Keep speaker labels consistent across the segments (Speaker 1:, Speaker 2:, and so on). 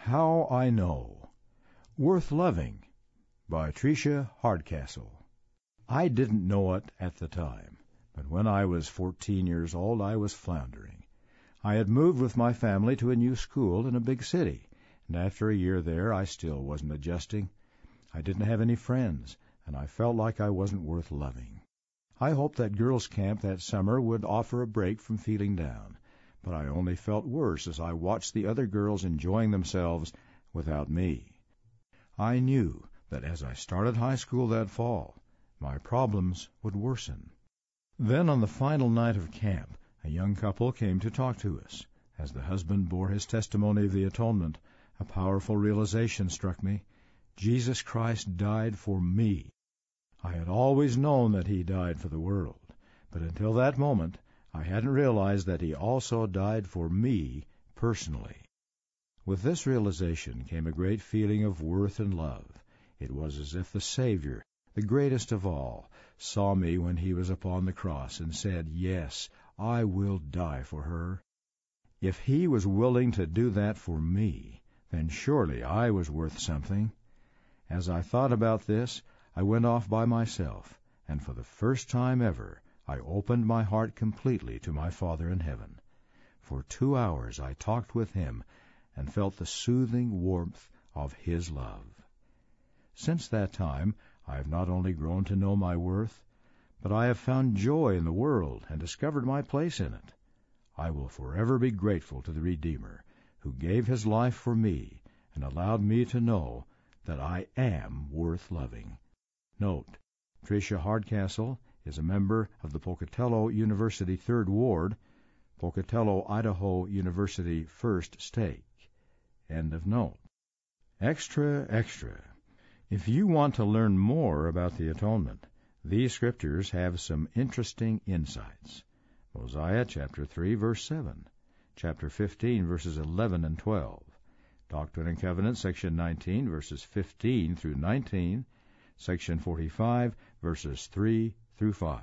Speaker 1: How I Know. Worth Loving by Tricia Hardcastle. I didn't know it at the time, but when I was 14 years old, I was floundering. I had moved with my family to a new school in a big city, and after a year there, I still wasn't adjusting. I didn't have any friends, and I felt like I wasn't worth loving. I hoped that girls' camp that summer would offer a break from feeling down, but I only felt worse as I watched the other girls enjoying themselves without me. I knew that as I started high school that fall, my problems would worsen. Then on the final night of camp, a young couple came to talk to us. As the husband bore his testimony of the atonement, a powerful realization struck me. Jesus Christ died for me. I had always known that he died for the world, but until that moment, I hadn't realized that he also died for me personally. With this realization came a great feeling of worth and love. It was as if the Savior, the greatest of all, saw me when he was upon the cross and said, "Yes, I will die for her." If he was willing to do that for me, then surely I was worth something. As I thought about this, I went off by myself, and for the first time ever, I opened my heart completely to my Father in heaven. For 2 hours I talked with him and felt the soothing warmth of his love. Since that time, I have not only grown to know my worth, but I have found joy in the world and discovered my place in it. I will forever be grateful to the Redeemer, who gave his life for me and allowed me to know that I am worth loving. Note, Tricia Hardcastle is a member of the Pocatello University 3rd Ward, Pocatello, Idaho University 1st Stake. End of note. Extra, extra. If you want to learn more about the atonement, these scriptures have some interesting insights. Mosiah chapter 3, verse 7, chapter 15, verses 11 and 12, Doctrine and Covenants, section 19, verses 15 through 19, section 45, verses 3 through 5.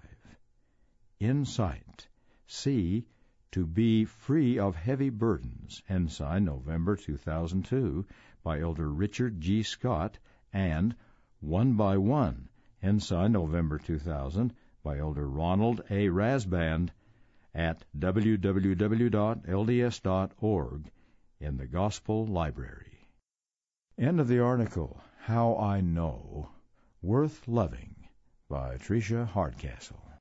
Speaker 1: Insight. C. To Be Free of Heavy Burdens, Ensign, November 2002, by Elder Richard G. Scott, and One by One, Ensign, November 2000, by Elder Ronald A. Rasband, at www.lds.org in the Gospel Library. End of the article, How I Know. Worth Loving by Tricia Hardcastle.